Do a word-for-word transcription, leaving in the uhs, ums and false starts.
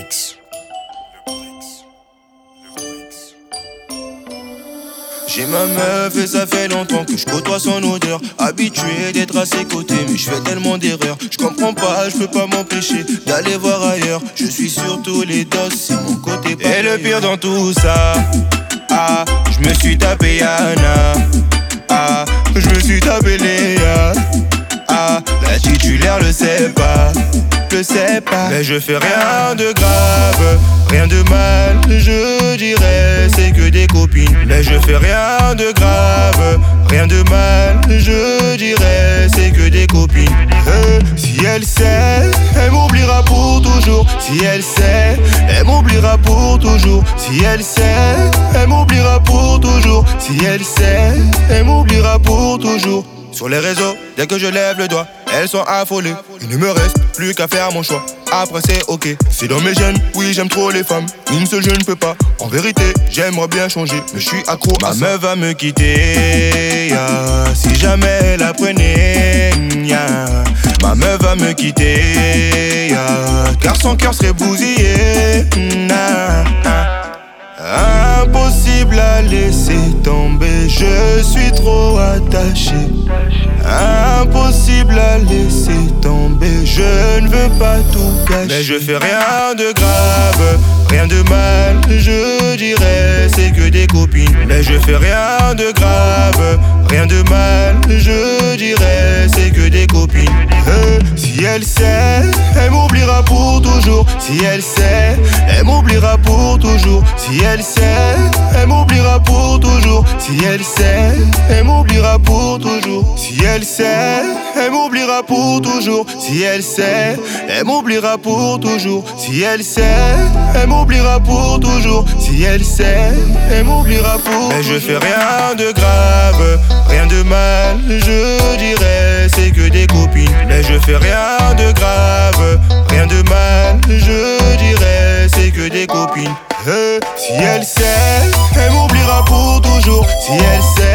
J'ai ma meuf et ça fait longtemps que je côtoie son odeur. Habitué d'être à ses côtés, mais je fais tellement d'erreurs. Je comprends pas, je peux pas m'empêcher d'aller voir ailleurs. Je suis sur tous les dos, c'est mon côté pas. Et le pire dans tout ça, ah, je me suis tapé Yana. Ah, je me suis tapé Léa. Ah, la titulaire le sait pas, le sait pas. Mais je fais rien de grave, rien de mal, je dirais, c'est que des copines. Mais je fais rien de grave, rien de mal, je dirais, c'est que des copines. euh, Si elle sait, elle m'oubliera pour toujours. Si elle sait, elle m'oubliera pour toujours. Si elle sait, elle m'oubliera pour toujours. Si elle sait, elle m'oubliera pour toujours. Sur les réseaux, dès que je lève le doigt, elles sont affolées. Il ne me reste plus qu'à faire mon choix. Après c'est ok, c'est dans mes gènes. Oui, j'aime trop les femmes, une seule je ne peux pas. En vérité, j'aimerais bien changer, mais je suis accro à ça. Ma meuf va me quitter, yeah. Si jamais elle apprenait, yeah. Ma meuf va me quitter, yeah. Car son cœur serait bousillé, nah, nah. Impossible à laisser tomber, je suis trop attaché. Impossible à laisser tomber, je ne veux pas tout gâcher. Mais je fais rien de grave, rien de mal, je dirais, c'est que des copines. Mais je fais rien de grave, rien de mal, je dirais, c'est que des copines. euh, Si elle sait, elle m'oubliera pour toujours. Si elle sait, elle m'oubliera pour toujours. Si elle sait, elle m'oubliera pour toujours. Si elle sait, elle m'oubliera pour toujours. Si elle sait, elle m'oubliera pour toujours. Si elle sait, elle m'oubliera pour toujours. Si elle sait, elle m'oubliera pour toujours. Si elle sait, elle m'oubliera pour toujours. Mais je fais rien de grave, rien de mal, je dirais, c'est que des copines. Mais je fais rien de grave, rien de mal, je dirais, c'est que des copines. euh, Si elle sait, elle m'oubliera pour toujours. Si elle sait,